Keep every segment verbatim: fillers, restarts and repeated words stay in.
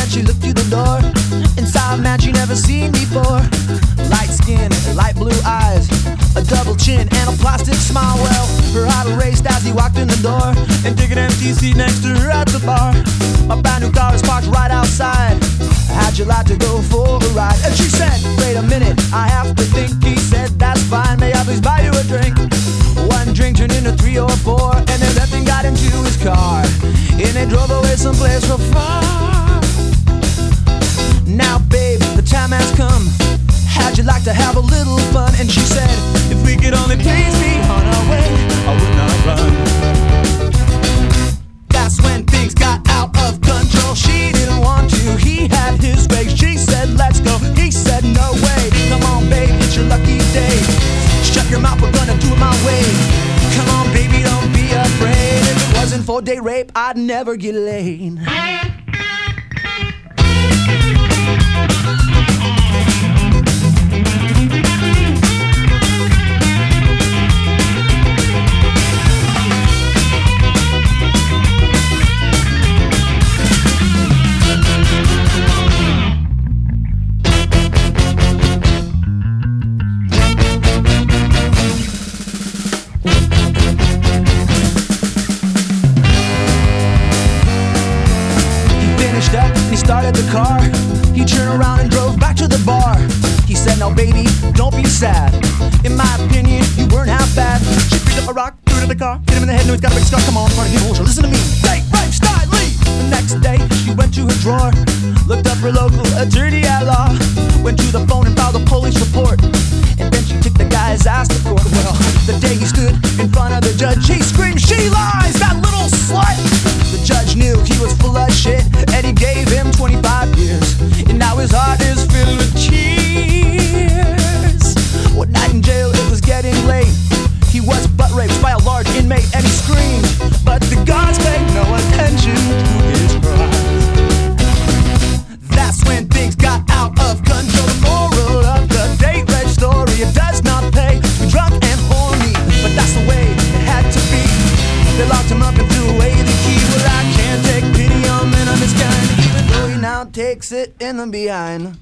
she looked through the door and saw a man she never seen before. Light skin, light blue eyes, a double chin and a plastic smile. Well, her heart raced as he walked in the door and took an empty seat next to her at the bar. My brand new car is parked right outside. How'd you like to go for a ride? And she said, wait a minute, I have to think. He said, that's fine, may I please buy you a drink? One drink turned into three or four, and then that thing got into his car, and they drove away someplace so far. Now babe, the time has come. How'd you like to have a little fun? And she said, if we could only please be on our way, I would not run. That's when things got out of control. She didn't want to, he had his way. She said, let's go, he said, no way. Come on babe, it's your lucky day. Shut your mouth, we're gonna do it my way. Come on baby, don't be afraid. If it wasn't for day rape, I'd never get laid. Up and he started the car. He turned around and drove back to the bar. He said, now baby, don't be sad. In my opinion, you weren't half bad. She picked up a rock, threw it in the car, hit him in the head, and he's got a big scar. Come on, party people, listen to me. Date, rape, style, leave. The next day, she went to her drawer, looked up her local attorney at law, went to the phone and filed a police report, and then she took the guy's ass to court. Well, the day he stood in front of the judge, he screamed, she lies, that little slut. The judge knew he was full of shit, and he gave him twenty-five years, and now his heart is filled with tears. One night in jail, it was getting late. He was butt raped by a large inmate, and he screamed, but the guards paid no attention to his cry. That's when things got out of control. The moral of the date rape story, it does not pay to be drunk and horny, but that's the way it had to be. They locked him up and threw away the key. Well, I can't take pity on men of this kind, even though he now takes it in the behind.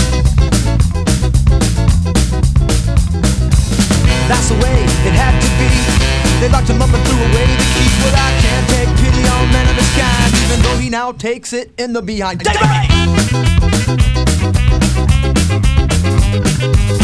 That's the way it had to be. They locked him up and threw away the key. Well, I can't take pity on men of this kind, even though he now takes it in the behind. Take it back!